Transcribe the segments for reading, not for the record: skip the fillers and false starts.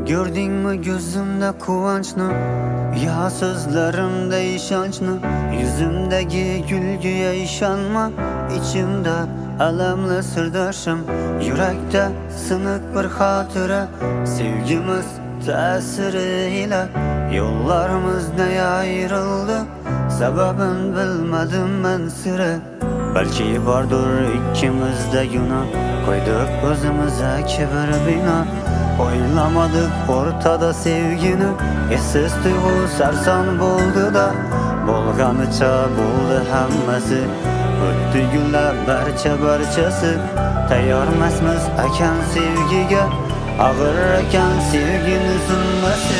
Gördingmi gözümde kuvonchni, ya so'zlarimda ishonchni, yuzimdagi kulguga ishonma, ichimda alamli sirdoshim, yurakda siniq bir xotira, sevgimiz ta'siriyle yollarımız ne ayrıldı, sababını bilmedim ben sira. Belki vardır ikimizde günah, koyduk özümüze kibir bina. Oylamadık ortada sevgini, essiz tuygu sarson buldu da, bo'lganicha bo'ldi hammasi. O'tdi günler barchasi, tayyormasmiz akan sevgiga, ağır ekan sevgini zimmasi.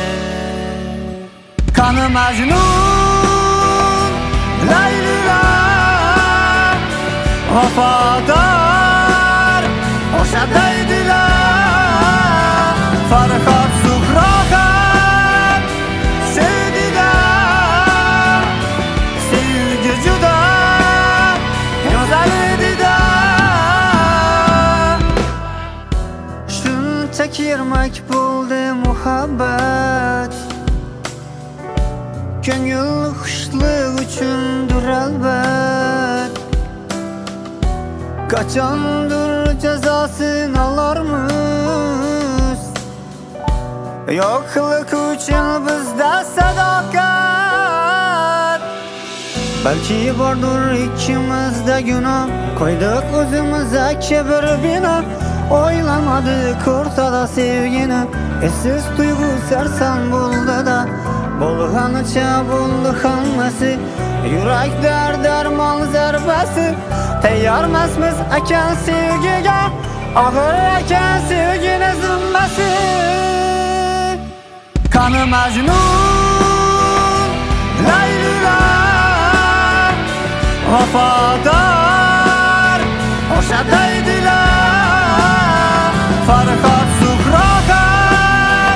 Qani Majnun, Layla, vafodor o'shadaydilar. Farhod Zuhro ham sevdilar, sevgi juda go'zal edi-da. Shunchaki irmak bo'ldi muhabbat, ko'ngil xushlik uchundir albat. Qachondir jazosini olarmiz, yo'qlik uchun bizda sadoqat. Balki bordir ikkimizda gunoh, qo'ydik o'zimizga kibr bino. O'ylamadik o'rtada sevgini, essiz tuyg'u sarson bo'ldi da, bo'lganicha bo'ldi hammasi. Yurak darmon zarbasi, tayyormasmiz akan sevgiga, og'ir akan sevgini zimmasi. Qani Majnun, Layla, vafodor o'shadaydilar. Farhod Zuhro ham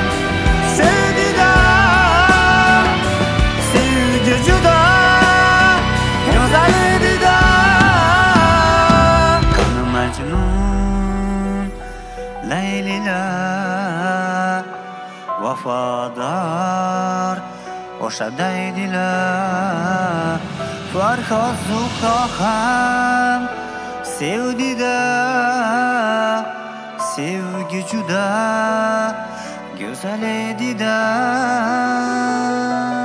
sevdilar, sevgi juda go'zal edi-da. Qani Majnun, Layla, vafodor o'shadaydilar. Farhod Zuhro ham sevdi-da, sevgi juda go'zal edi-da.